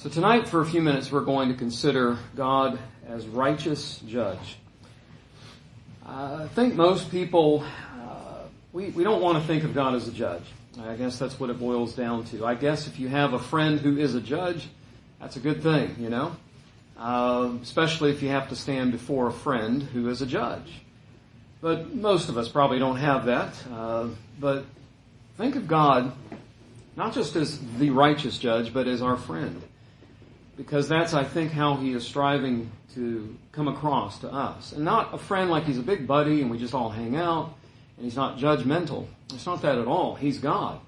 So tonight, for a few minutes, we're going to consider God as righteous judge. I think most people, we don't want to think of God as a judge. I guess that's what it boils down to. I guess if you have a friend who is a judge, that's a good thing, you know? Especially if you have to stand before a friend who is a judge. But most of us probably don't have that. But think of God not just as the righteous judge, but as our friend. Because that's, I think, how he is striving to come across to us. And not a friend like he's a big buddy and we just all hang out and he's not judgmental. It's not that at all. He's God.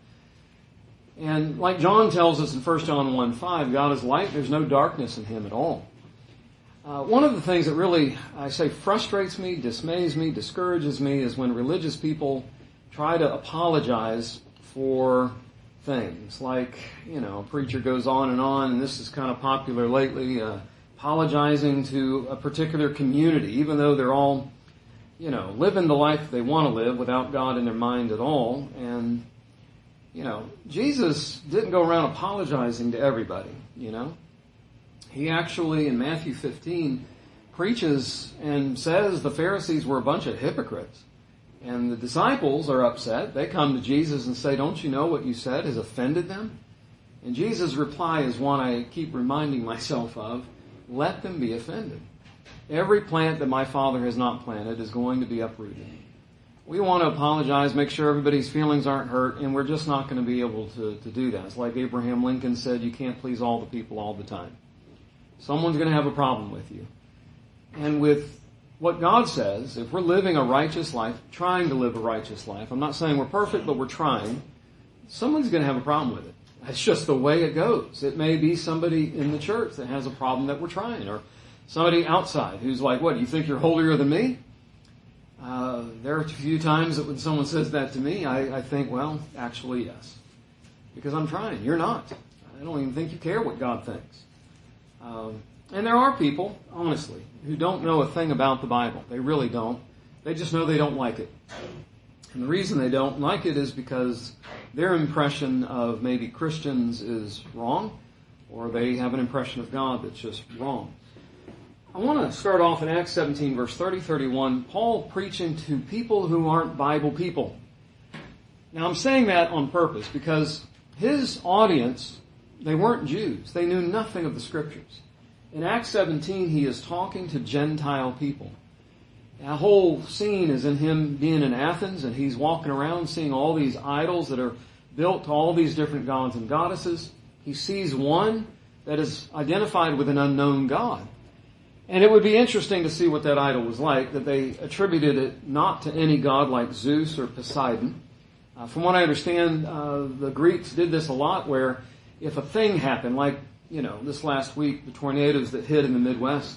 And like John tells us in 1 John 1:5, God is light. There's no darkness in him at all. One of the things that really, I say, frustrates me, dismays me, discourages me is when religious people try to apologize for things. Like, you know, a preacher goes on, and this is kind of popular lately, apologizing to a particular community, even though they're all, you know, living the life they want to live without God in their mind at all. And, you know, Jesus didn't go around apologizing to everybody, you know. He actually, in Matthew 15, preaches and says the Pharisees were a bunch of hypocrites. And the disciples are upset. They come to Jesus and say, don't you know what you said has offended them? And Jesus' reply is one I keep reminding myself of. Let them be offended. Every plant that my Father has not planted is going to be uprooted. We want to apologize, make sure everybody's feelings aren't hurt, and we're just not going to be able to do that. It's like Abraham Lincoln said, you can't please all the people all the time. Someone's going to have a problem with you. And with what God says, if we're living a righteous life, trying to live a righteous life, I'm not saying we're perfect, but we're trying, someone's going to have a problem with it. That's just the way it goes. It may be somebody in the church that has a problem that we're trying, or somebody outside who's like, what, do you think you're holier than me? There are a few times that when someone says that to me, I think, well, actually, yes. Because I'm trying. You're not. I don't even think you care what God thinks. And there are people, honestly, who don't know a thing about the Bible. They really don't. They just know they don't like it. And the reason they don't like it is because their impression of maybe Christians is wrong, or they have an impression of God that's just wrong. I want to start off in Acts 17, verse 30-31, Paul preaching to people who aren't Bible people. Now I'm saying that on purpose because his audience, they weren't Jews. They knew nothing of the Scriptures. In Acts 17, he is talking to Gentile people. That whole scene is in him being in Athens, and he's walking around seeing all these idols that are built to all these different gods and goddesses. He sees one that is identified with an unknown god. And it would be interesting to see what that idol was like, that they attributed it not to any god like Zeus or Poseidon. From what I understand, the Greeks did this a lot, where if a thing happened, like, you know, this last week, the tornadoes that hit in the Midwest,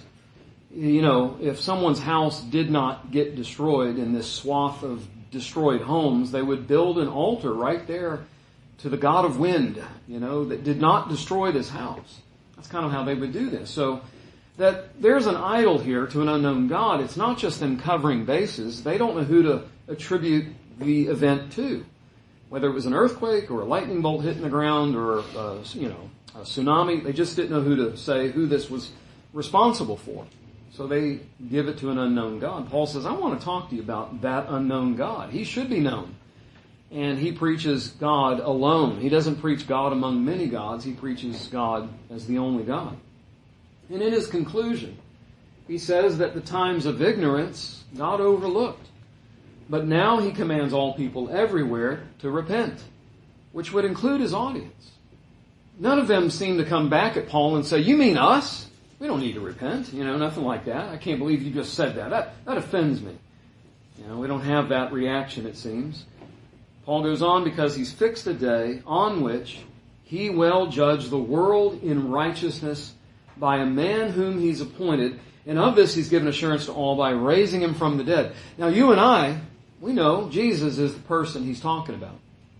you know, if someone's house did not get destroyed in this swath of destroyed homes, they would build an altar right there to the god of wind, you know, that did not destroy this house. That's kind of how they would do this. So that there's an idol here to an unknown god. It's not just them covering bases. They don't know who to attribute the event to. Whether it was an earthquake or a lightning bolt hitting the ground or, you know, a tsunami, they just didn't know who to say who this was responsible for. So they give it to an unknown God. Paul says, I want to talk to you about that unknown God. He should be known. And he preaches God alone. He doesn't preach God among many gods. He preaches God as the only God. And in his conclusion, he says that the times of ignorance God overlooked. But now he commands all people everywhere to repent, which would include his audience. None of them seem to come back at Paul and say, you mean us? We don't need to repent. You know, nothing like that. I can't believe you just said that. That offends me. You know, we don't have that reaction, it seems. Paul goes on, because he's fixed a day on which he will judge the world in righteousness by a man whom he's appointed. And of this he's given assurance to all by raising him from the dead. Now you and I, we know Jesus is the person he's talking about.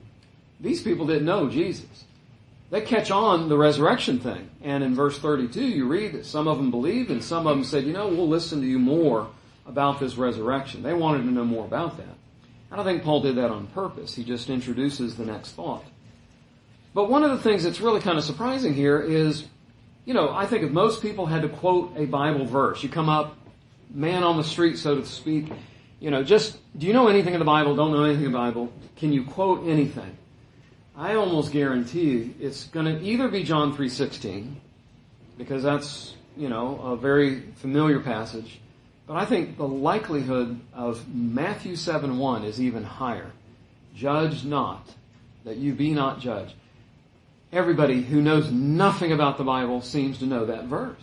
These people didn't know Jesus. They catch on the resurrection thing. And in verse 32, you read that some of them believed and some of them said, you know, we'll listen to you more about this resurrection. They wanted to know more about that. I don't think Paul did that on purpose. He just introduces the next thought. But one of the things that's really kind of surprising here is I think if most people had to quote a Bible verse, you come up, man on the street, so to speak, just, do you know anything of the Bible? Don't know anything of the Bible? Can you quote anything? I almost guarantee it's going to either be John 3:16, because that's, a very familiar passage, but I think the likelihood of Matthew 7:1 is even higher. Judge not, that you be not judged. Everybody who knows nothing about the Bible seems to know that verse.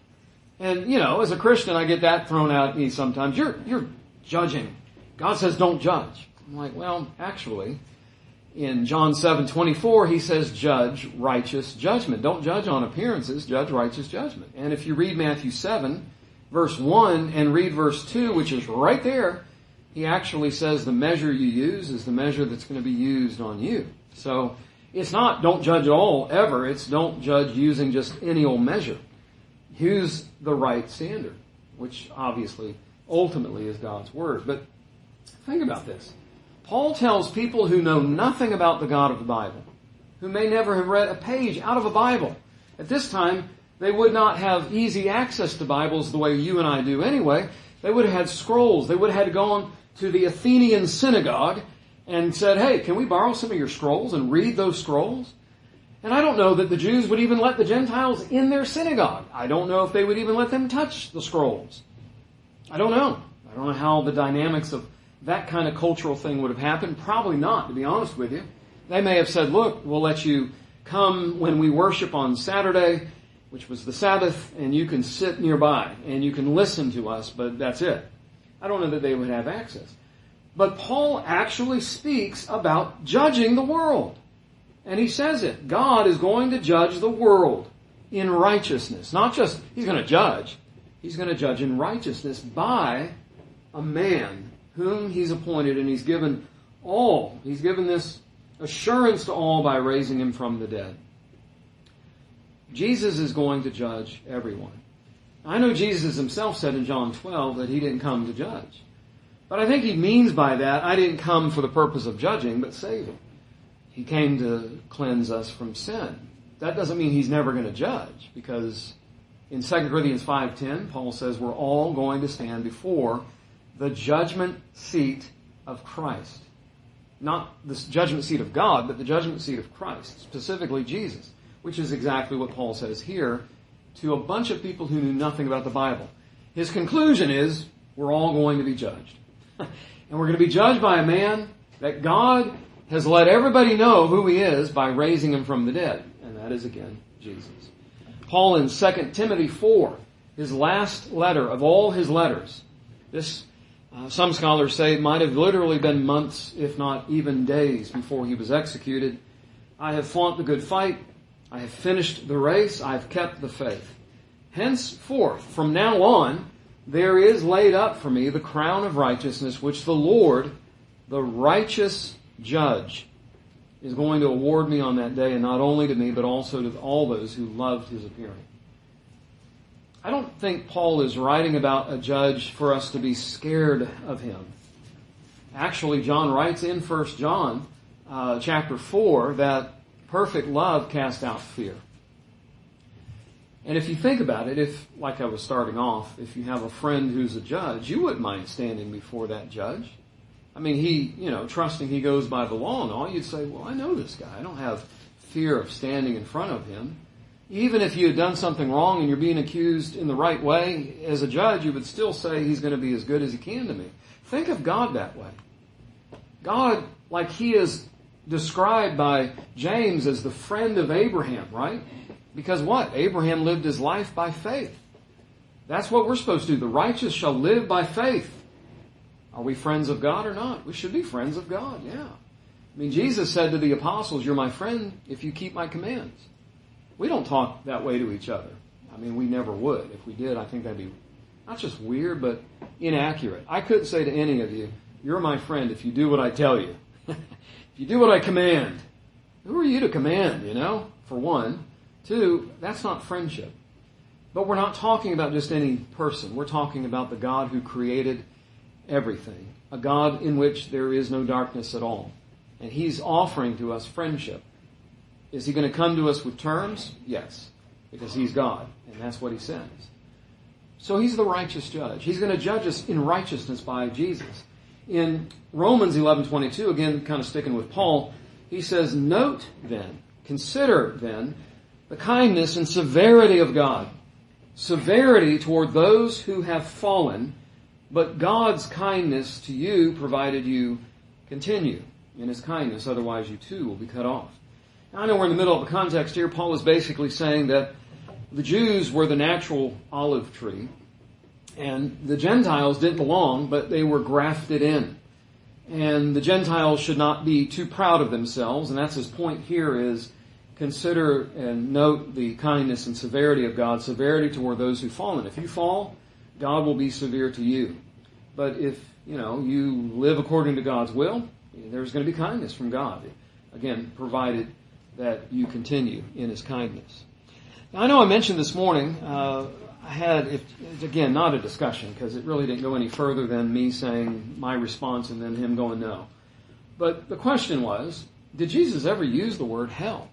And, as a Christian, I get that thrown out at me sometimes. You're judging. God says don't judge. I'm like, well, actually, in John 7:24, he says judge righteous judgment. Don't judge on appearances, judge righteous judgment. And if you read Matthew 7, verse 1, and read verse 2, which is right there, he actually says the measure you use is the measure that's going to be used on you. So it's not don't judge at all, ever. It's don't judge using just any old measure. Use the right standard, which obviously, ultimately is God's Word. But think about this. Paul tells people who know nothing about the God of the Bible, who may never have read a page out of a Bible. At this time, they would not have easy access to Bibles the way you and I do anyway. They would have had scrolls. They would have had to go on to the Athenian synagogue and said, hey, can we borrow some of your scrolls and read those scrolls? And I don't know that the Jews would even let the Gentiles in their synagogue. I don't know if they would even let them touch the scrolls. I don't know. I don't know how the dynamics of that kind of cultural thing would have happened. Probably not, to be honest with you. They may have said, look, we'll let you come when we worship on Saturday, which was the Sabbath, and you can sit nearby and you can listen to us, but that's it. I don't know that they would have access. But Paul actually speaks about judging the world. And he says it. God is going to judge the world in righteousness. Not just, he's going to judge. He's going to judge in righteousness by a man whom he's appointed, and he's given this assurance to all by raising him from the dead. Jesus is going to judge everyone. I know Jesus himself said in John 12 that he didn't come to judge. But I think he means by that, I didn't come for the purpose of judging, but saving. He came to cleanse us from sin. That doesn't mean he's never going to judge, because in 2 Corinthians 5:10, Paul says we're all going to stand before the judgment seat of Christ. Not the judgment seat of God, but the judgment seat of Christ, specifically Jesus, which is exactly what Paul says here to a bunch of people who knew nothing about the Bible. His conclusion is we're all going to be judged. And we're going to be judged by a man that God has let everybody know who he is by raising him from the dead. And that is, again, Jesus. Paul in 2 Timothy 4, his last letter of all his letters. This, some scholars say, it might have literally been months, if not even days, before he was executed. I have fought the good fight. I have finished the race. I have kept the faith. Henceforth, from now on, there is laid up for me the crown of righteousness, which the Lord, the righteous judge, is going to award me on that day, and not only to me, but also to all those who loved his appearing. I don't think Paul is writing about a judge for us to be scared of him. Actually, John writes in 1 John chapter 4 that perfect love casts out fear. And if you think about it, if, like I was starting off, if you have a friend who's a judge, you wouldn't mind standing before that judge. I mean, he, trusting he goes by the law and all, you'd say, well, I know this guy. I don't have fear of standing in front of him. Even if you had done something wrong and you're being accused in the right way, as a judge, you would still say he's going to be as good as he can to me. Think of God that way. God, like he is described by James as the friend of Abraham, right? Because what? Abraham lived his life by faith. That's what we're supposed to do. The righteous shall live by faith. Are we friends of God or not? We should be friends of God, yeah. I mean, Jesus said to the apostles, you're my friend if you keep my commands. We don't talk that way to each other. I mean, we never would. If we did, I think that'd be not just weird, but inaccurate. I couldn't say to any of you, you're my friend if you do what I tell you. If you do what I command. Who are you to command, for one? Two, that's not friendship. But we're not talking about just any person. We're talking about the God who created everything. A God in which there is no darkness at all. And he's offering to us friendship. Is he going to come to us with terms? Yes. because He's God, and that's what He says. So He's the righteous judge. He's going to judge us in righteousness by Jesus. In Romans 11:22, again, kind of sticking with Paul, he says, "Note then, consider then, the kindness and severity of God. Severity toward those who have fallen, but God's kindness to you provided you continue in His kindness, otherwise you too will be cut off." Now, I know we're in the middle of a context here. Paul is basically saying that the Jews were the natural olive tree, and the Gentiles didn't belong, but they were grafted in. And the Gentiles should not be too proud of themselves, and that's his point here is consider and note the kindness and severity of God, severity toward those who fall. And if you fall, God will be severe to you. But if, you live according to God's will, there's going to be kindness from God. Again, provided that you continue in His kindness. Now, I know I mentioned this morning, I had, again, not a discussion because it really didn't go any further than me saying my response and then him going no. But the question was, did Jesus ever use the word hell?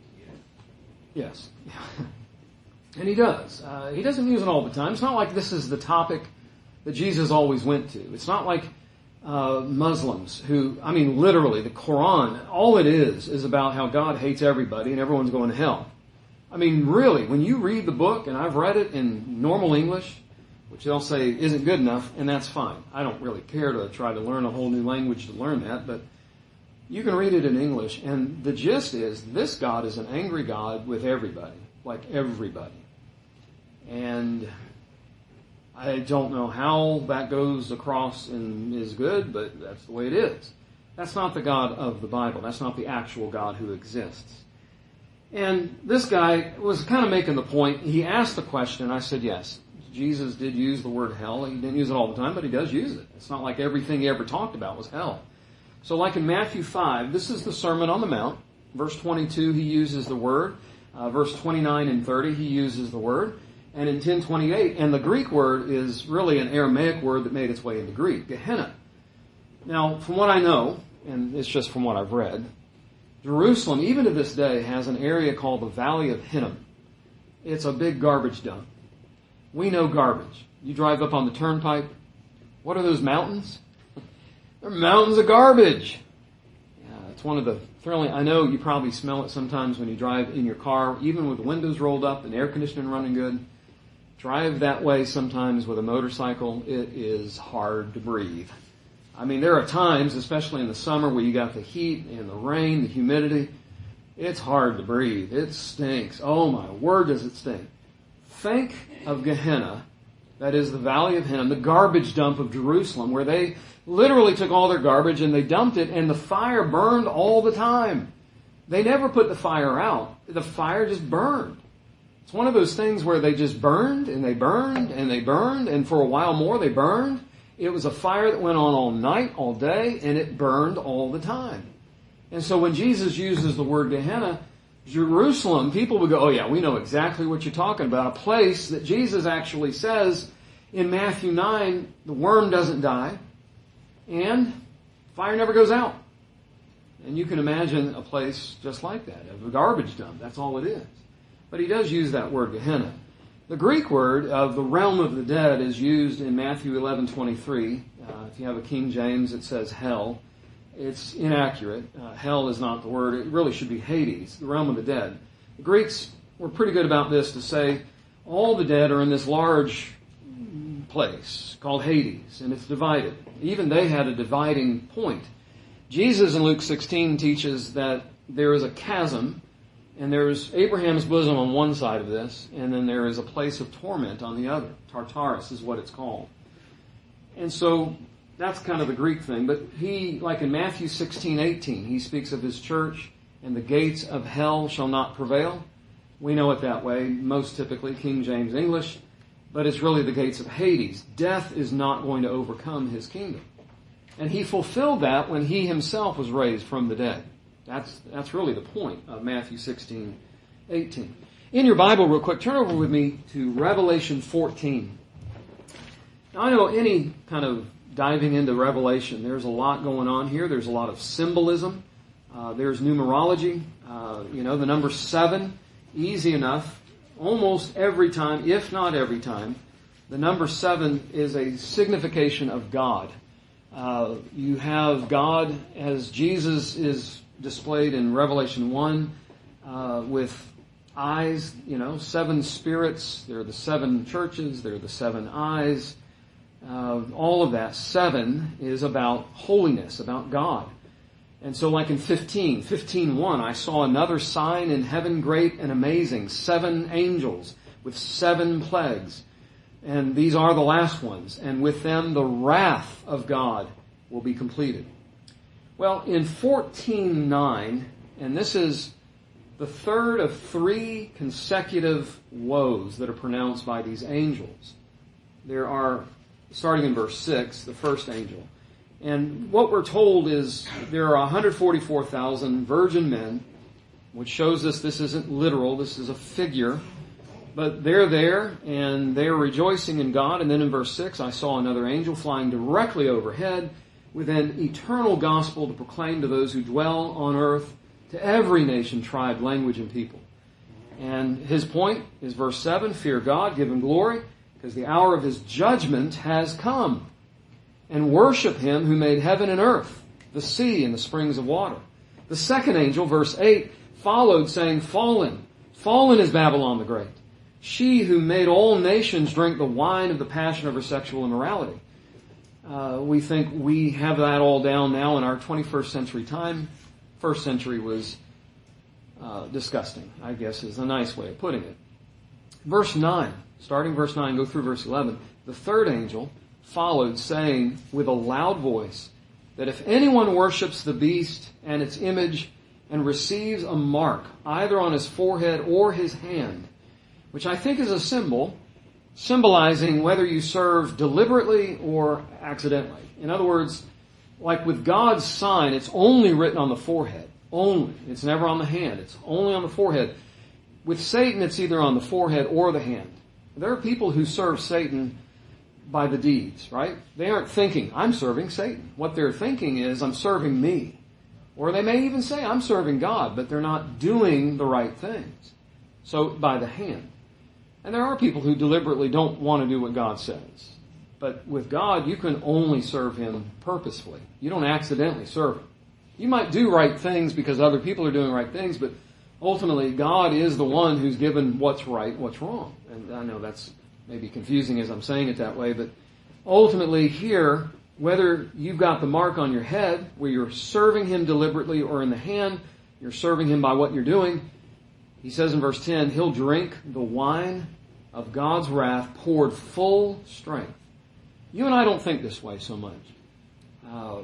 Yes. And He does. He doesn't use it all the time. It's not like this is the topic that Jesus always went to. It's not like Muslims who, literally, the Quran, all it is about how God hates everybody and everyone's going to hell. Really, when you read the book, and I've read it in normal English, which they'll say isn't good enough, and that's fine. I don't really care to try to learn a whole new language to learn that, but you can read it in English, and the gist is this God is an angry God with everybody, like everybody. And I don't know how that goes across and is good, but that's the way it is. That's not the God of the Bible. That's not the actual God who exists. And this guy was kind of making the point. He asked the question, and I said, yes, Jesus did use the word hell. He didn't use it all the time, but He does use it. It's not like everything He ever talked about was hell. So like in Matthew 5, this is the Sermon on the Mount. Verse 22, He uses the word. Verse 29 and 30, He uses the word. And in 10:28, and the Greek word is really an Aramaic word that made its way into Greek, Gehenna. Now, from what I know, and it's just from what I've read, Jerusalem, even to this day, has an area called the Valley of Hinnom. It's a big garbage dump. We know garbage. You drive up on the turnpike. What are those mountains? They're mountains of garbage. Yeah, it's one of the thrilling. I know you probably smell it sometimes when you drive in your car, even with the windows rolled up and air conditioning running good. Drive that way sometimes with a motorcycle. It is hard to breathe. There are times, especially in the summer, where you got the heat and the rain, the humidity. It's hard to breathe. It stinks. Oh my word, does it stink. Think of Gehenna, that is the Valley of Hinnom, the garbage dump of Jerusalem, where they literally took all their garbage and they dumped it, and the fire burned all the time. They never put the fire out. The fire just burned. It's one of those things where they just burned, and they burned, and they burned, and for a while more they burned. It was a fire that went on all night, all day, and it burned all the time. And so when Jesus uses the word Gehenna, Jerusalem, people would go, oh yeah, we know exactly what you're talking about. A place that Jesus actually says in Matthew 9, the worm doesn't die, and fire never goes out. And you can imagine a place just like that, a garbage dump. That's all it is. But He does use that word Gehenna. The Greek word of the realm of the dead is used in Matthew 11:23. If you have a King James, it says hell. It's inaccurate. Hell is not the word. It really should be Hades, the realm of the dead. The Greeks were pretty good about this to say all the dead are in this large place called Hades, and it's divided. Even they had a dividing point. Jesus in Luke 16 teaches that there is a chasm, and there's Abraham's bosom on one side of this, and then there is a place of torment on the other. Tartarus is what it's called. And so that's kind of the Greek thing. But he, like in Matthew 16:18, he speaks of His church, and the gates of hell shall not prevail. We know it that way, most typically, King James English. But it's really the gates of Hades. Death is not going to overcome His kingdom. And He fulfilled that when He Himself was raised from the dead. That's really the point of Matthew 16:18. In your Bible, real quick, turn over with me to Revelation 14. Now, I know any kind of diving into Revelation, there's a lot going on here. There's a lot of symbolism. There's numerology. The number 7, easy enough. almost every time, if not every time, the number 7 is a signification of God. You have God as Jesus is displayed in Revelation 1 with eyes, 7 spirits. There are the 7 churches. There are the 7 eyes. All of that. 7 is about holiness, about God. And so like in 15:1, I saw another sign in heaven great and amazing, 7 angels with 7 plagues. And these are the last ones. And with them the wrath of God will be completed. Well, in 14:9, and this is the third of 3 consecutive woes that are pronounced by these angels. There are, starting in verse 6, the first angel. And what we're told is there are 144,000 virgin men, which shows us this isn't literal, this is a figure. But they're there, and they're rejoicing in God. And then in verse 6, I saw another angel flying directly overhead with an eternal gospel to proclaim to those who dwell on earth, to every nation, tribe, language, and people. And his point is verse 7, fear God, give him glory, because the hour of his judgment has come. And worship him who made heaven and earth, the sea and the springs of water. The second angel, verse 8, followed saying, fallen is Babylon the Great. She who made all nations drink the wine of the passion of her sexual immorality. We think we have that all down now in our 21st century time. First century was disgusting, I guess is a nice way of putting it. Verse 9, starting verse 9, go through verse 11. The third angel followed, saying with a loud voice, that if anyone worships the beast and its image and receives a mark, either on his forehead or his hand, which I think is a symbol, symbolizing whether you serve deliberately or accidentally. In other words, like with God's sign, it's only written on the forehead. Only. It's never on the hand. It's only on the forehead. With Satan, it's either on the forehead or the hand. There are people who serve Satan by the deeds, right? They aren't thinking, I'm serving Satan. What they're thinking is, I'm serving me. Or they may even say, I'm serving God, but they're not doing the right things. So, by the hand. And there are people who deliberately don't want to do what God says. But with God, you can only serve him purposefully. You don't accidentally serve him. You might do right things because other people are doing right things, but ultimately God is the one who's given what's right, what's wrong. And I know that's maybe confusing as I'm saying it that way, but ultimately here, whether you've got the mark on your head, where you're serving him deliberately, or in the hand, you're serving him by what you're doing, he says in verse 10, he'll drink the wine of God's wrath poured full strength. You and I don't think this way so much.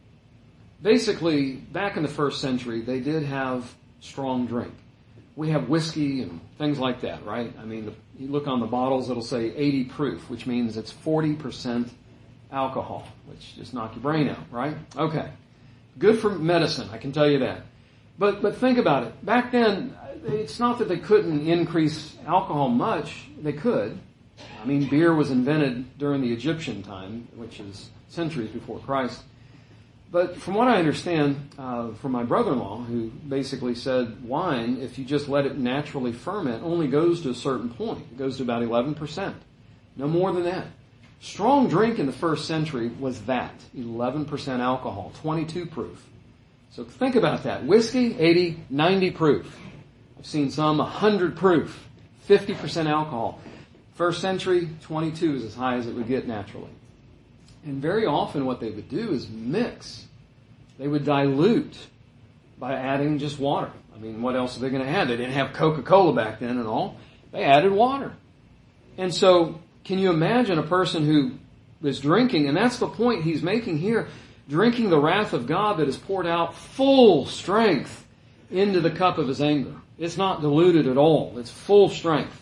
Basically, back in the first century, they did have strong drink. We have whiskey and things like that, right? I mean, you look on the bottles, it'll say 80 proof, which means it's 40% alcohol, which just knock your brain out, right? Okay. Good for medicine, I can tell you that. But think about it. Back then, it's not that they couldn't increase alcohol much. They could. I mean, beer was invented during the Egyptian time, which is centuries before Christ. But from what I understand from my brother-in-law, who basically said wine, if you just let it naturally ferment, only goes to a certain point. It goes to about 11%. No more than that. Strong drink in the first century was that, 11% alcohol, 22 proof. So think about that. Whiskey, 80, 90 proof. I've seen some 100 proof, 50% alcohol. First century, 22 is as high as it would get naturally. And very often what they would do is mix. They would dilute by adding just water. I mean, what else are they going to add? They didn't have Coca-Cola back then and all. They added water. And so, can you imagine a person who is drinking, and that's the point he's making here, drinking the wrath of God that is poured out full strength into the cup of his anger. It's not diluted at all. It's full strength.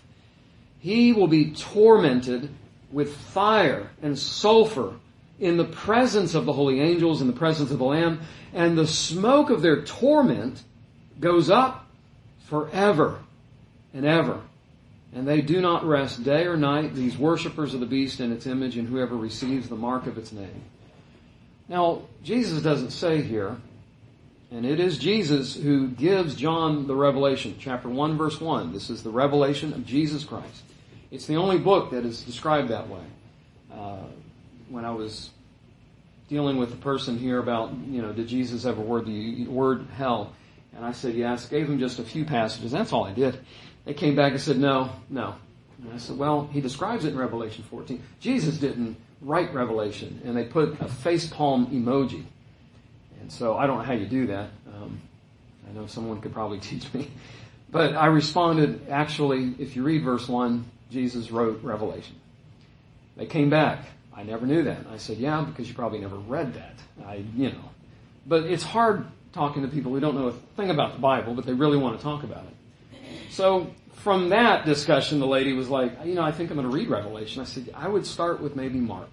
He will be tormented with fire and sulfur in the presence of the holy angels, in the presence of the Lamb, and the smoke of their torment goes up forever and ever. And they do not rest day or night, these worshipers of the beast and its image, and whoever receives the mark of its name. Now, Jesus doesn't say here, And it is Jesus who gives John the revelation. Chapter 1, verse 1. This is the revelation of Jesus Christ. It's the only book that is described that way. When I was dealing with the person here about, did Jesus ever word hell? And I said, yes. Gave them just a few passages. That's all I did. They came back and said, no. And I said, well, he describes it in Revelation 14. Jesus didn't write Revelation. And they put a facepalm emoji. And so I don't know how you do that. I know someone could probably teach me. But I responded, actually, if you read verse 1, Jesus wrote Revelation. They came back. I never knew that. I said, yeah, because you probably never read that. But it's hard talking to people who don't know a thing about the Bible, but they really want to talk about it. So from that discussion, the lady was like, I think I'm going to read Revelation. I said, I would start with maybe Mark.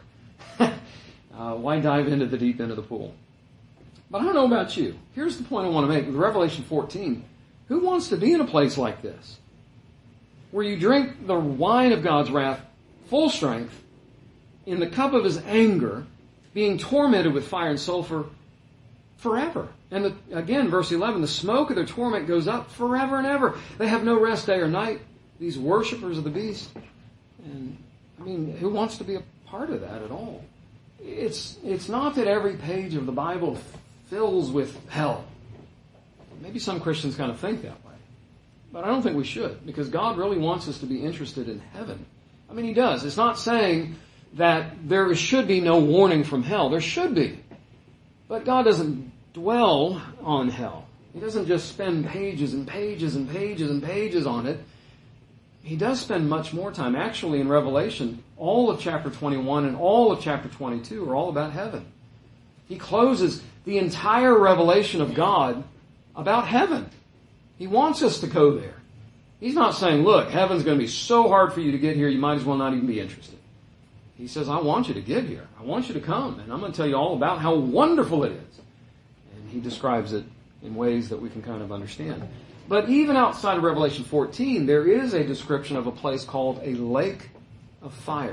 Why dive into the deep end of the pool? But I don't know about you. Here's the point I want to make. With Revelation 14, who wants to be in a place like this? Where you drink the wine of God's wrath, full strength, in the cup of His anger, being tormented with fire and sulfur forever. And again, verse 11, the smoke of their torment goes up forever and ever. They have no rest day or night, these worshipers of the beast. And, who wants to be a part of that at all? It's not that every page of the Bible fills with hell. Maybe some Christians kind of think that way. But I don't think we should, because God really wants us to be interested in heaven. He does. It's not saying that there should be no warning from hell. There should be. But God doesn't dwell on hell. He doesn't just spend pages and pages and pages and pages on it. He does spend much more time. Actually, in Revelation, all of chapter 21 and all of chapter 22 are all about heaven. He closes the entire revelation of God about heaven. He wants us to go there. He's not saying, look, heaven's going to be so hard for you to get here, you might as well not even be interested. He says, I want you to get here. I want you to come, and I'm going to tell you all about how wonderful it is. And he describes it in ways that we can kind of understand. But even outside of Revelation 14, there is a description of a place called a lake of fire.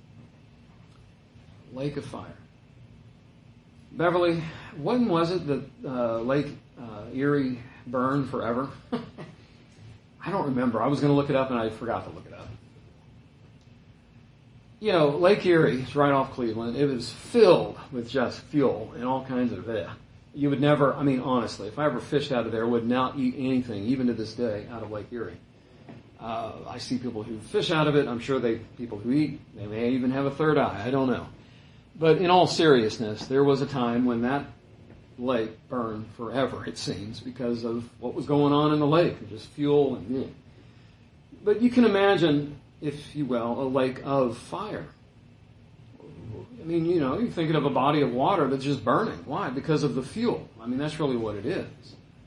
Lake of fire. Beverly, when was it that Lake Erie burned forever? I don't remember. I was going to look it up and I forgot to look it up. Lake Erie is right off Cleveland. It was filled with just fuel and all kinds of it. You would never, honestly, if I ever fished out of there, I would not eat anything, even to this day, out of Lake Erie. I see people who fish out of it. I'm sure people who eat, they may even have a third eye. I don't know. But in all seriousness, there was a time when that lake burned forever, it seems, because of what was going on in the lake. Just fuel and... But you can imagine, if you will, a lake of fire. You're thinking of a body of water that's just burning. Why? Because of the fuel. That's really what it is.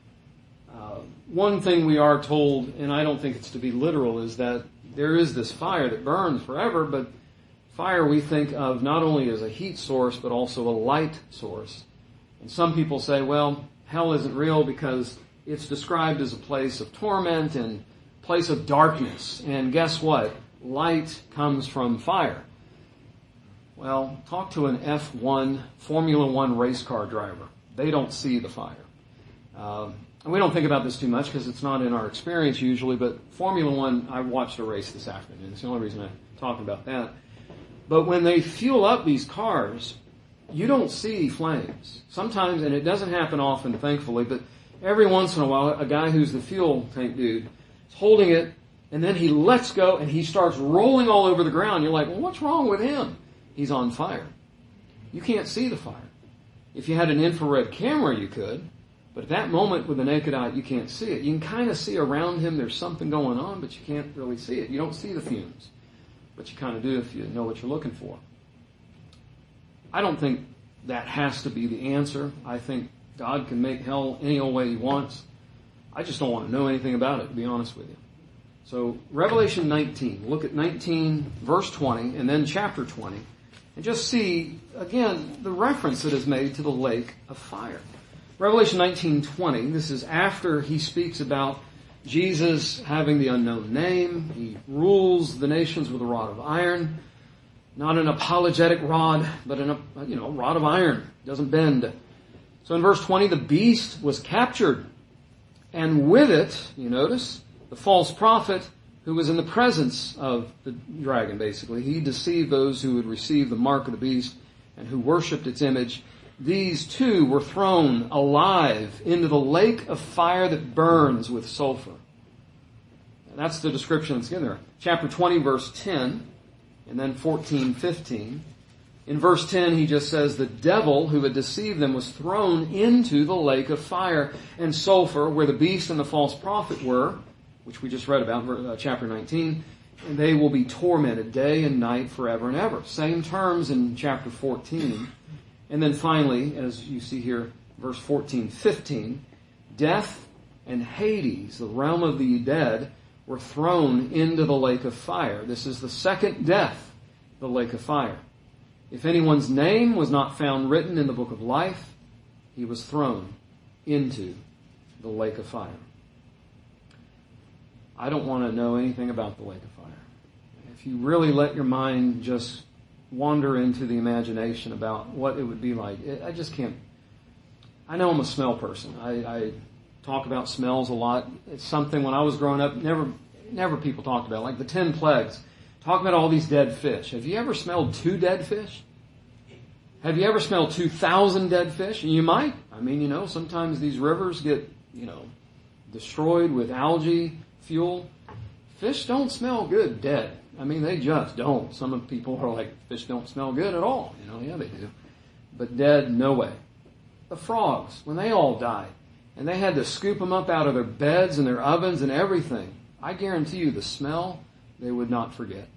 One thing we are told, and I don't think it's to be literal, is that there is this fire that burns forever, but fire we think of not only as a heat source, but also a light source. And some people say, well, hell isn't real because it's described as a place of torment and place of darkness. And guess what? Light comes from fire. Well, talk to an F1 Formula One race car driver. They don't see the fire. And we don't think about this too much because it's not in our experience usually, but Formula One, I watched a race this afternoon. It's the only reason I'm talking about that. But when they fuel up these cars, you don't see flames. Sometimes, and it doesn't happen often, thankfully, but every once in a while, a guy who's the fuel tank dude is holding it, and then he lets go, and he starts rolling all over the ground. You're like, well, what's wrong with him? He's on fire. You can't see the fire. If you had an infrared camera, you could, but at that moment, with the naked eye, you can't see it. You can kind of see around him there's something going on, but you can't really see it. You don't see the fumes, but you kind of do if you know what you're looking for. I don't think that has to be the answer. I think God can make hell any old way He wants. I just don't want to know anything about it, to be honest with you. So, Revelation 19. Look at 19, verse 20, and then chapter 20. And just see, again, the reference that is made to the lake of fire. Revelation 19:20, this is after he speaks about Jesus having the unknown name. He rules the nations with a rod of iron. Not an apologetic rod, but a rod of iron. Doesn't bend. So in verse 20, the beast was captured, and with it, you notice, the false prophet who was in the presence of the dragon, basically. He deceived those who would receive the mark of the beast and who worshipped its image. These two were thrown alive into the lake of fire that burns with sulfur. And that's the description that's given there. Chapter 20, verse 10, and then 14, 15. In verse 10, he just says, the devil who had deceived them was thrown into the lake of fire and sulfur where the beast and the false prophet were, which we just read about, chapter 19, and they will be tormented day and night forever and ever. Same terms in chapter 14. And then finally, as you see here, verse 14, 15, death and Hades, the realm of the dead, were thrown into the lake of fire. This is the second death, the lake of fire. If anyone's name was not found written in the book of life, he was thrown into the lake of fire. I don't want to know anything about the lake of fire. If you really let your mind just wander into the imagination about what it would be like, I just can't. I know I'm a smell person. I talk about smells a lot. It's something when I was growing up, never people talked about, like the 10 plagues. Talk about all these dead fish. Have you ever smelled 2 dead fish? Have you ever smelled 2,000 dead fish? And you might. I mean, sometimes these rivers get, destroyed with algae fuel. Fish don't smell good dead. I mean, they just don't. Some of people are like, fish don't smell good at all. Yeah, they do. But dead, no way. The frogs, when they all died, and they had to scoop them up out of their beds and their ovens and everything, I guarantee you the smell, they would not forget.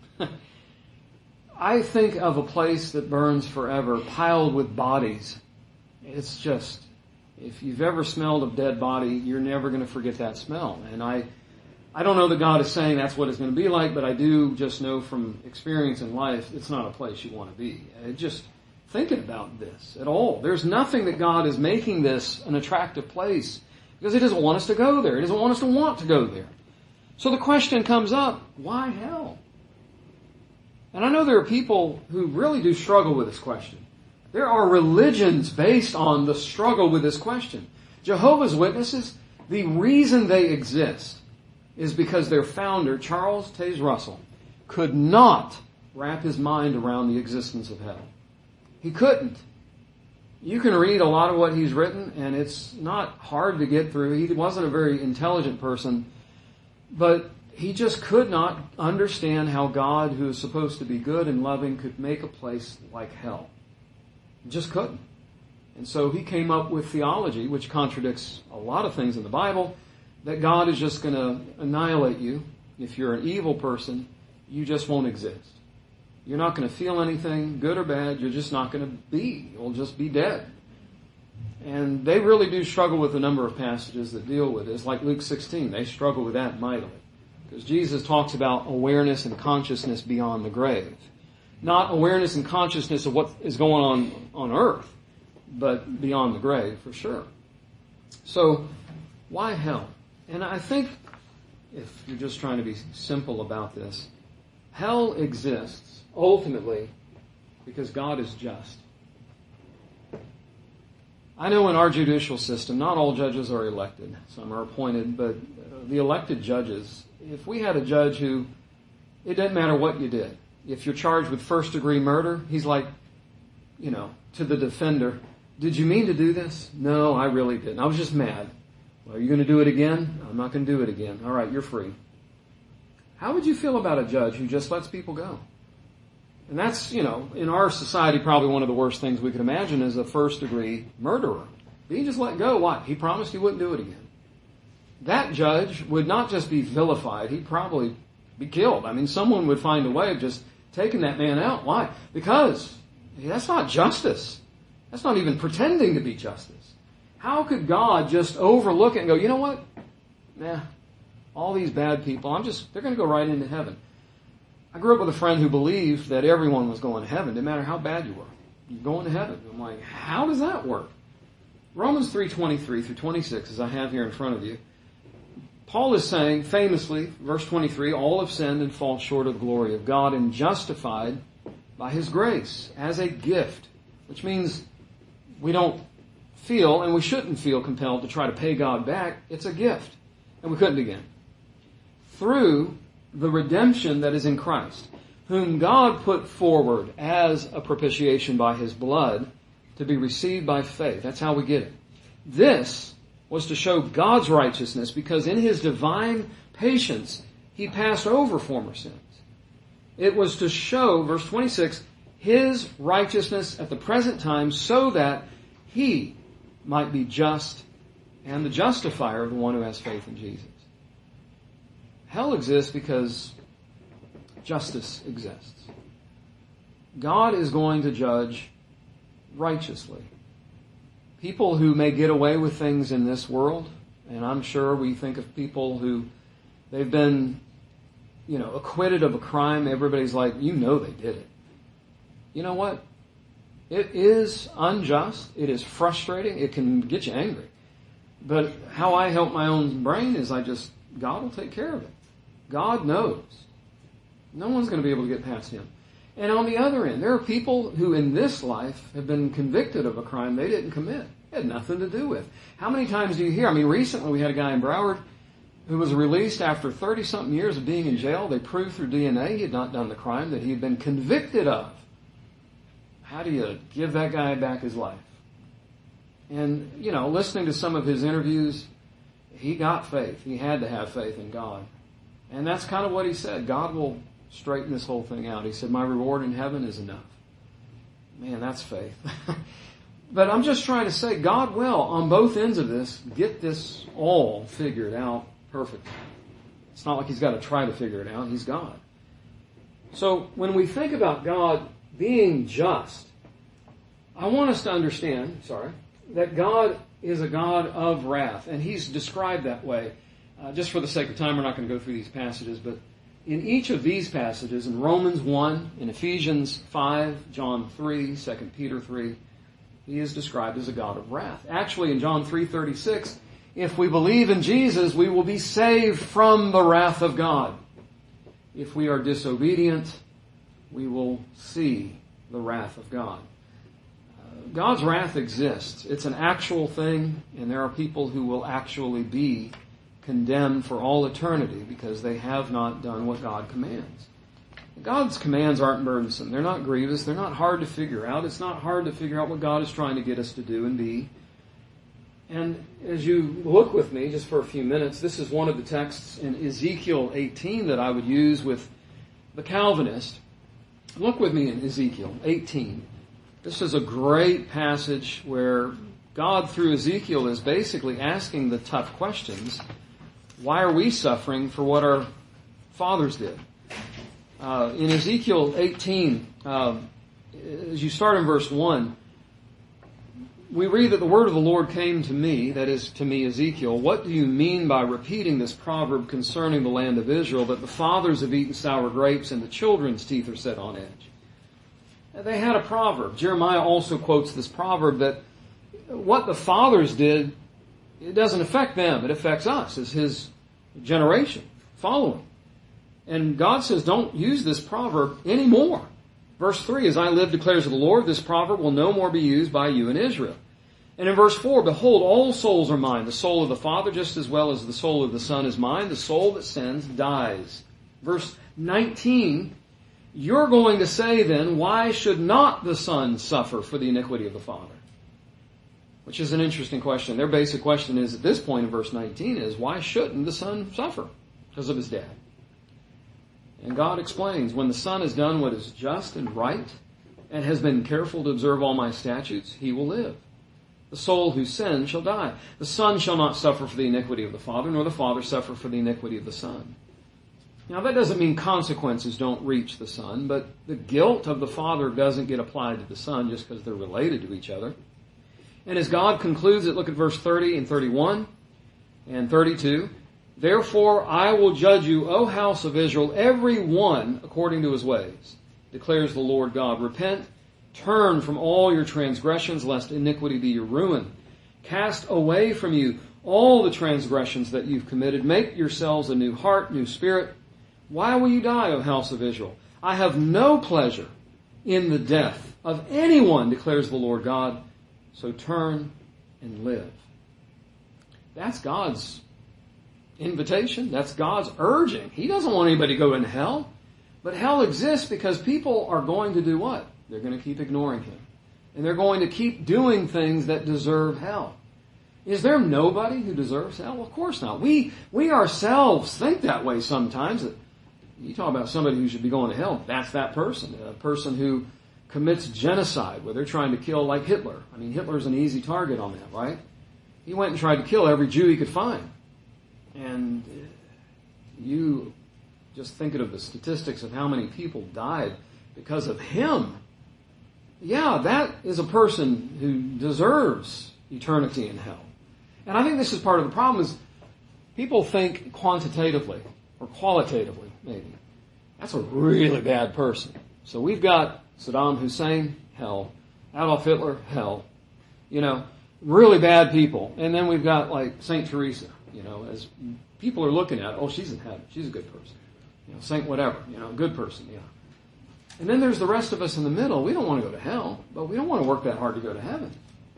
I think of a place that burns forever, piled with bodies. It's just, if you've ever smelled a dead body, you're never going to forget that smell. And I don't know that God is saying that's what it's going to be like, but I do just know from experience in life, it's not a place you want to be. Just thinking about this at all. There's nothing that God is making this an attractive place because He doesn't want us to go there. He doesn't want us to want to go there. So the question comes up, why hell? And I know there are people who really do struggle with this question. There are religions based on the struggle with this question. Jehovah's Witnesses, the reason they exist is because their founder, Charles Taze Russell, could not wrap his mind around the existence of hell. He couldn't. You can read a lot of what he's written, and it's not hard to get through. He wasn't a very intelligent person, but he just could not understand how God, who is supposed to be good and loving, could make a place like hell. He just couldn't. And so he came up with theology, which contradicts a lot of things in the Bible, that God is just going to annihilate you. If you're an evil person, you just won't exist. You're not going to feel anything, good or bad. You're just not going to be. You'll just be dead. And they really do struggle with a number of passages that deal with it. It's like Luke 16. They struggle with that mightily. Because Jesus talks about awareness and consciousness beyond the grave. Not awareness and consciousness of what is going on earth, but beyond the grave, for sure. So, why hell? And I think, if you're just trying to be simple about this, hell exists, ultimately, because God is just. I know in our judicial system, not all judges are elected. Some are appointed, but the elected judges, if we had a judge who, it doesn't matter what you did. If you're charged with first-degree murder, he's like, to the defender, did you mean to do this? No, I really didn't. I was just mad. Well, are you going to do it again? I'm not going to do it again. All right, you're free. How would you feel about a judge who just lets people go? And that's, in our society, probably one of the worst things we could imagine is a first-degree murderer. He just let go. Why? He promised he wouldn't do it again. That judge would not just be vilified. He'd probably be killed. I mean, someone would find a way of just taking that man out. Why? Because that's not justice. That's not even pretending to be justice. How could God just overlook it and go, you know what? Nah, all these bad people, they're going to go right into heaven. I grew up with a friend who believed that everyone was going to heaven, no matter how bad you were. You're going to heaven. I'm like, how does that work? Romans 3:23 through 26, as I have here in front of you, Paul is saying, famously, verse 23, all have sinned and fall short of the glory of God and justified by His grace as a gift, which means we don't feel, and we shouldn't feel compelled to try to pay God back. It's a gift. And we couldn't again. Through the redemption that is in Christ, whom God put forward as a propitiation by His blood to be received by faith. That's how we get it. This was to show God's righteousness because in His divine patience, He passed over former sins. It was to show, verse 26, His righteousness at the present time so that He might be just and the justifier of the one who has faith in Jesus. Hell exists because justice exists. God is going to judge righteously. People who may get away with things in this world, and I'm sure we think of people who they've been, acquitted of a crime. Everybody's like, they did it. You know what? It is unjust. It is frustrating. It can get you angry. But how I help my own brain is God will take care of it. God knows. No one's going to be able to get past Him. And on the other end, there are people who in this life have been convicted of a crime they didn't commit. It had nothing to do with. How many times do you hear? Recently we had a guy in Broward who was released after 30-something years of being in jail. They proved through DNA he had not done the crime that he had been convicted of. How do you give that guy back his life? And, listening to some of his interviews, he got faith. He had to have faith in God. And that's kind of what he said. God will straighten this whole thing out. He said, my reward in heaven is enough. Man, that's faith. But I'm just trying to say, God will, on both ends of this, get this all figured out perfectly. It's not like He's got to try to figure it out. He's God. So when we think about God being just, I want us to understand, that God is a God of wrath. And He's described that way. Just for the sake of time, we're not going to go through these passages, but in each of these passages, in Romans 1, in Ephesians 5, John 3, 2 Peter 3, He is described as a God of wrath. Actually, in John 3:36, if we believe in Jesus, we will be saved from the wrath of God. If we are disobedient, we will see the wrath of God. God's wrath exists. It's an actual thing, and there are people who will actually be condemned for all eternity because they have not done what God commands. God's commands aren't burdensome. They're not grievous. They're not hard to figure out. It's not hard to figure out what God is trying to get us to do and be. And as you look with me just for a few minutes, this is one of the texts in Ezekiel 18 that I would use with the Calvinist. Look with me in Ezekiel 18. This is a great passage where God, through Ezekiel, is basically asking the tough questions. Why are we suffering for what our fathers did? In Ezekiel 18, as you start in verse 1, we read that the word of the Lord came to me, that is to me, Ezekiel. What do you mean by repeating this proverb concerning the land of Israel, that the fathers have eaten sour grapes and the children's teeth are set on edge? They had a proverb. Jeremiah also quotes this proverb that what the fathers did, it doesn't affect them. It affects us as His generation following. And God says, don't use this proverb anymore. Verse 3, as I live, declares the Lord, this proverb will no more be used by you in Israel. And in verse 4, behold, all souls are mine. The soul of the Father just as well as the soul of the Son is mine. The soul that sins dies. Verse 19, you're going to say then, why should not the Son suffer for the iniquity of the Father? Which is an interesting question. Their basic question is, at this point in verse 19, is why shouldn't the Son suffer? Because of His death. And God explains, when the Son has done what is just and right, and has been careful to observe all my statutes, he will live. The soul who sins shall die. The Son shall not suffer for the iniquity of the Father, nor the Father suffer for the iniquity of the Son. Now that doesn't mean consequences don't reach the Son, but the guilt of the Father doesn't get applied to the Son just because they're related to each other. And as God concludes it, look at verse 30 and 31 and 32. Therefore I will judge you, O house of Israel, every one according to his ways, declares the Lord God. Repent, turn from all your transgressions, lest iniquity be your ruin. Cast away from you all the transgressions that you've committed. Make yourselves a new heart, new spirit. Why will you die, O house of Israel? I have no pleasure in the death of anyone, declares the Lord God. So turn and live. That's God's invitation. That's God's urging. He doesn't want anybody to go in hell. But hell exists because people are going to do what? They're going to keep ignoring Him. And they're going to keep doing things that deserve hell. Is there nobody who deserves hell? Well, of course not. We ourselves think that way sometimes. That you talk about somebody who should be going to hell, that's that person. A person who commits genocide, where they're trying to kill, like Hitler. I mean, Hitler's an easy target on that, right? He went and tried to kill every Jew he could find. And you just thinking of the statistics of how many people died because of him. Yeah, that is a person who deserves eternity in hell. And I think this is part of the problem is people think quantitatively or qualitatively, maybe. That's a really bad person. So we've got Saddam Hussein, hell. Adolf Hitler, hell. Really bad people. And then we've got like Saint Teresa, as people are looking at, oh, she's in heaven. She's a good person. Saint whatever, good person, yeah. And then there's the rest of us in the middle. We don't want to go to hell, but we don't want to work that hard to go to heaven.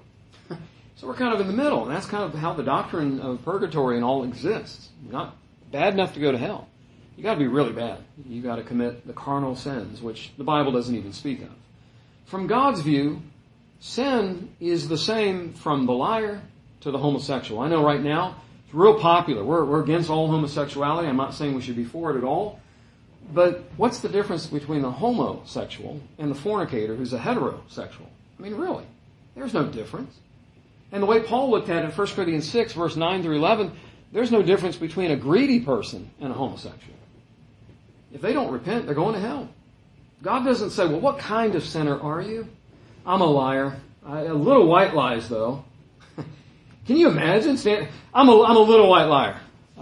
So we're kind of in the middle, and that's kind of how the doctrine of purgatory and all exists. Not bad enough to go to hell. You got to be really bad. You got to commit the carnal sins, which the Bible doesn't even speak of. From God's view, sin is the same from the liar to the homosexual. I know right now it's real popular. We're against all homosexuality. I'm not saying we should be for it at all. But what's the difference between the homosexual and the fornicator who's a heterosexual? I mean, really, there's no difference. And the way Paul looked at it in 1 Corinthians 6, verse 9 through 11, there's no difference between a greedy person and a homosexual. If they don't repent, they're going to hell. God doesn't say, well, what kind of sinner are you? I'm a liar. A little white lies, though. Can you imagine? I'm a little white liar.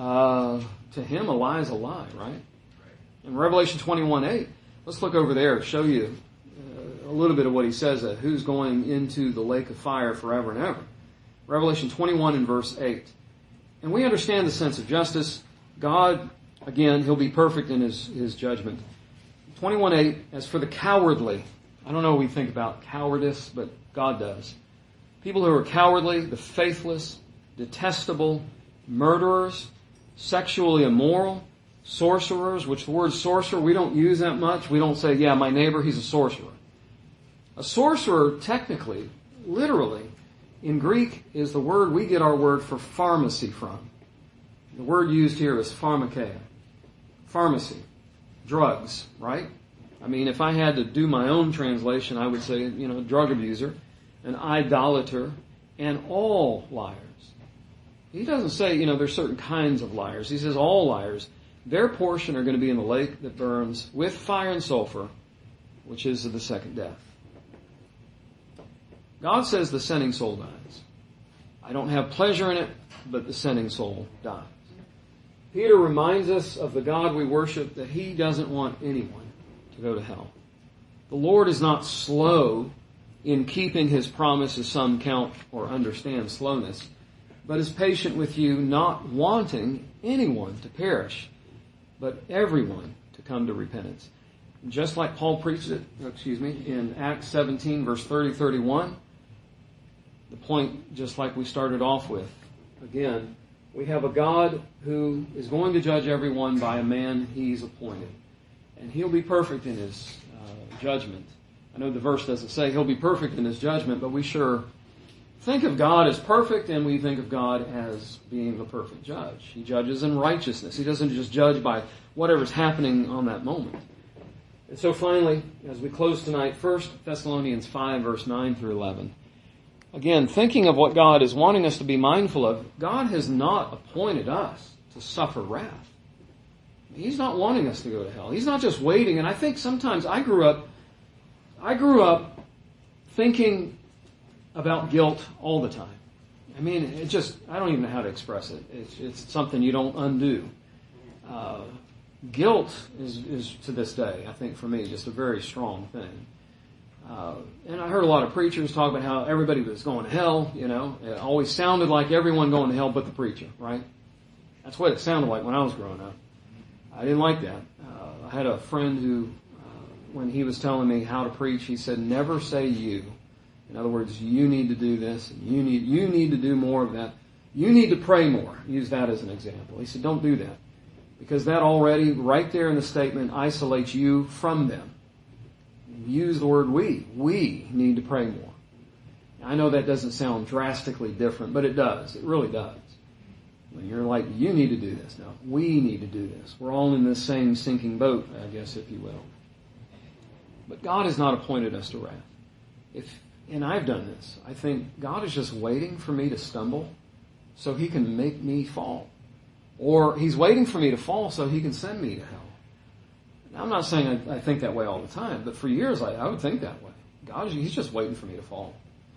To him, a lie is a lie, right? In Revelation 21:8, let's look over there to show you a little bit of what he says, who's going into the lake of fire forever and ever. Revelation 21 and verse 8. And we understand the sense of justice. God, again, He'll be perfect in His judgment. 21:8, as for the cowardly, I don't know what we think about cowardice, but God does. People who are cowardly, the faithless, detestable, murderers, sexually immoral, sorcerers, which the word sorcerer we don't use that much. We don't say, yeah, my neighbor, he's a sorcerer. A sorcerer, technically, literally, in Greek is the word we get our word for pharmacy from. The word used here is pharmakeia. Pharmacy. Drugs, right? I mean, if I had to do my own translation, I would say, drug abuser, an idolater, and all liars. He doesn't say, there's certain kinds of liars. He says all liars. Their portion are going to be in the lake that burns with fire and sulfur, which is the second death. God says the sinning soul dies. I don't have pleasure in it, but the sinning soul dies. Peter reminds us of the God we worship that He doesn't want anyone to go to hell. The Lord is not slow in keeping His promise, as some count or understand slowness, but is patient with you, not wanting anyone to perish, but everyone to come to repentance. Just like Paul preached it, in Acts 17, verse 30-31, the point, just like we started off with, again, we have a God who is going to judge everyone by a man He's appointed. And He'll be perfect in His judgment. I know the verse doesn't say He'll be perfect in His judgment, but we sure think of God as perfect, and we think of God as being the perfect judge. He judges in righteousness. He doesn't just judge by whatever's happening on that moment. And so finally, as we close tonight, 1 Thessalonians 5, verse 9 through 11. Again, thinking of what God is wanting us to be mindful of, God has not appointed us to suffer wrath. He's not wanting us to go to hell. He's not just waiting. And I think sometimes I grew up thinking about guilt all the time. I mean, I don't even know how to express it. It's something you don't undo. Guilt is to this day, I think for me, just a very strong thing. And I heard a lot of preachers talk about how everybody was going to hell, It always sounded like everyone going to hell but the preacher, right? That's what it sounded like when I was growing up. I didn't like that. I had a friend who, when he was telling me how to preach, he said, never say you In other words, you need to do this, and you need to do more of that. You need to pray more. Use that as an example. He said, don't do that. Because that already, right there in the statement, isolates you from them. Use the word we. We need to pray more. I know that doesn't sound drastically different, but it does. It really does. When you're like, you need to do this. No, we need to do this. We're all in this same sinking boat, I guess, if you will. But God has not appointed us to wrath. And I've done this. I think God is just waiting for me to stumble so He can make me fall. Or He's waiting for me to fall so He can send me to hell. Now, I'm not saying I think that way all the time, but for years I would think that way. He's just waiting for me to fall.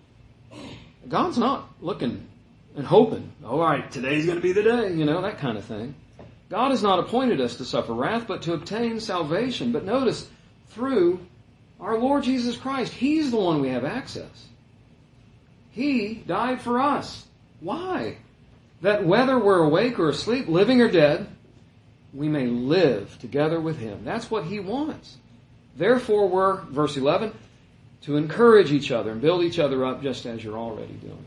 God's not looking and hoping, all right, today's going to be the day, that kind of thing. God has not appointed us to suffer wrath, but to obtain salvation. But notice, through our Lord Jesus Christ, He's the one we have access. He died for us. Why? That whether we're awake or asleep, living or dead, we may live together with Him. That's what He wants. Therefore, we're, verse 11, to encourage each other and build each other up just as you're already doing.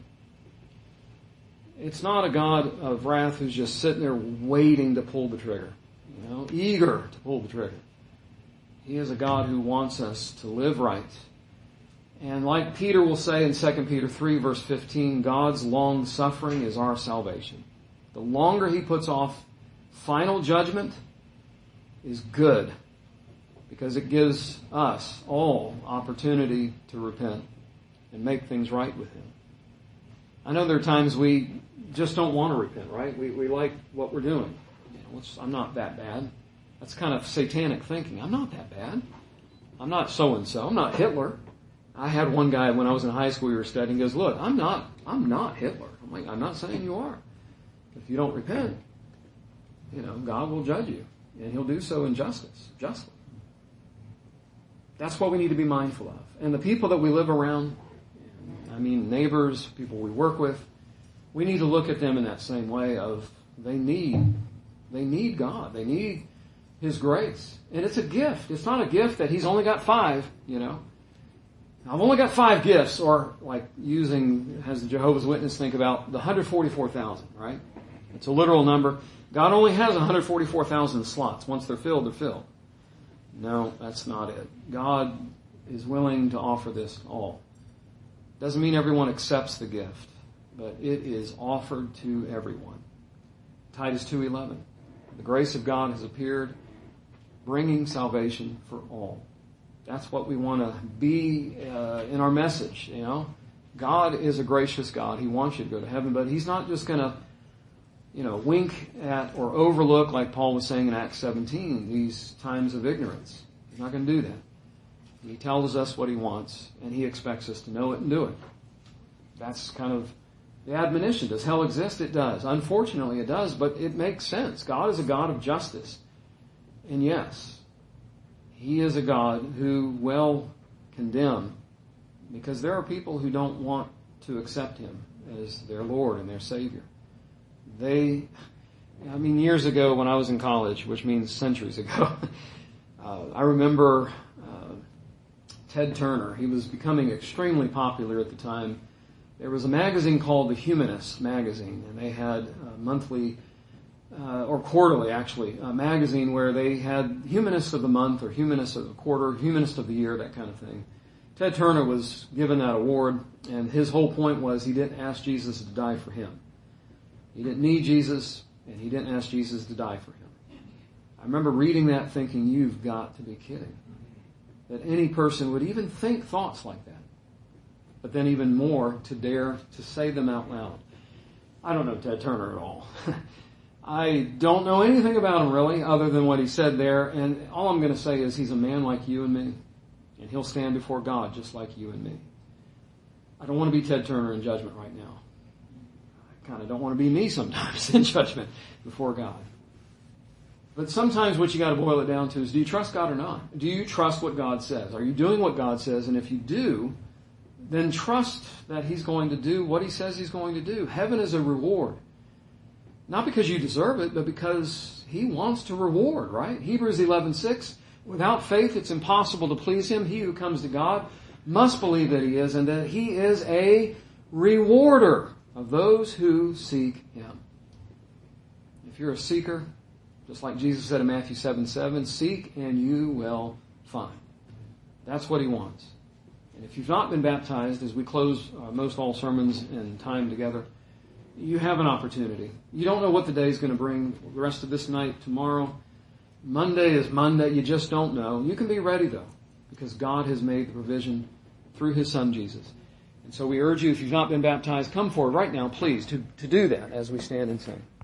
It's not a God of wrath who's just sitting there waiting to pull the trigger, eager to pull the trigger. He is a God who wants us to live right. And like Peter will say in 2 Peter 3, verse 15, God's long suffering is our salvation. The longer He puts off final judgment is good, because it gives us all opportunity to repent and make things right with Him. I know there are times we just don't want to repent, right? We like what we're doing. I'm not that bad. That's kind of satanic thinking. I'm not that bad. I'm not so-and-so. I'm not Hitler. I had one guy when I was in high school, we were studying, goes, look, I'm not Hitler. I'm like, I'm not saying you are. If you don't repent, God will judge you. And He'll do so in justly. That's what we need to be mindful of. And the people that we live around, neighbors, people we work with, we need to look at them in that same way of they need God. They need His grace. And it's a gift. It's not a gift that He's only got 5, I've only got 5 gifts, or like as the Jehovah's Witness think about the 144,000, right? It's a literal number. God only has 144,000 slots. Once they're filled, they're filled. No, that's not it. God is willing to offer this all. Doesn't mean everyone accepts the gift, but it is offered to everyone. Titus 2:11. The grace of God has appeared, bringing salvation for all. That's what we want to be in our message, God is a gracious God. He wants you to go to heaven, but He's not just going to, wink at or overlook, like Paul was saying in Acts 17, these times of ignorance. He's not going to do that. He tells us what He wants, and He expects us to know it and do it. That's kind of the admonition. Does hell exist? It does. Unfortunately, it does, but it makes sense. God is a God of justice. And yes, He is a God who will condemn, because there are people who don't want to accept Him as their Lord and their Savior. Years ago when I was in college, which means centuries ago, I remember Ted Turner. He was becoming extremely popular at the time. There was a magazine called The Humanist magazine, and they had a monthly or quarterly, actually, a magazine where they had Humanist of the Month or Humanist of the Quarter, Humanist of the Year, that kind of thing. Ted Turner was given that award, and his whole point was he didn't ask Jesus to die for him. He didn't need Jesus, and he didn't ask Jesus to die for him. I remember reading that thinking, you've got to be kidding. That any person would even think thoughts like that. But then even more, to dare to say them out loud. I don't know Ted Turner at all. I don't know anything about him really, other than what he said there, and all I'm going to say is he's a man like you and me, and he'll stand before God just like you and me. I don't want to be Ted Turner in judgment right now. I kind of don't want to be me sometimes in judgment before God. But sometimes what you got to boil it down to is, do you trust God or not? Do you trust what God says? Are you doing what God says? And if you do, then trust that He's going to do what He says He's going to do. Heaven is a reward. Not because you deserve it, but because He wants to reward, right? Hebrews 11:6. Without faith, it's impossible to please Him. He who comes to God must believe that He is, and that He is a rewarder of those who seek Him. If you're a seeker, just like Jesus said in Matthew 7:7, seek and you will find. That's what He wants. And if you've not been baptized, as we close most all sermons in time together, you have an opportunity. You don't know what the day is going to bring the rest of this night, tomorrow. Monday is Monday. You just don't know. You can be ready, though, because God has made the provision through His Son, Jesus. And so we urge you, if you've not been baptized, come forward right now, please, to do that as we stand and sing.